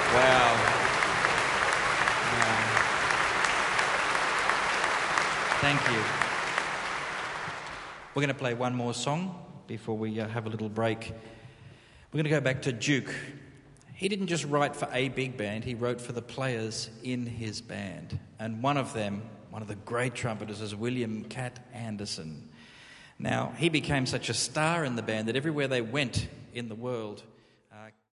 Wow. Thank you. We're going to play one more song before we have a little break. We're going to go back to Duke. He didn't just write for a big band, he wrote for the players in his band. And one of them, one of the great trumpeters, is William Cat Anderson. Now, he became such a star in the band that everywhere they went in the world,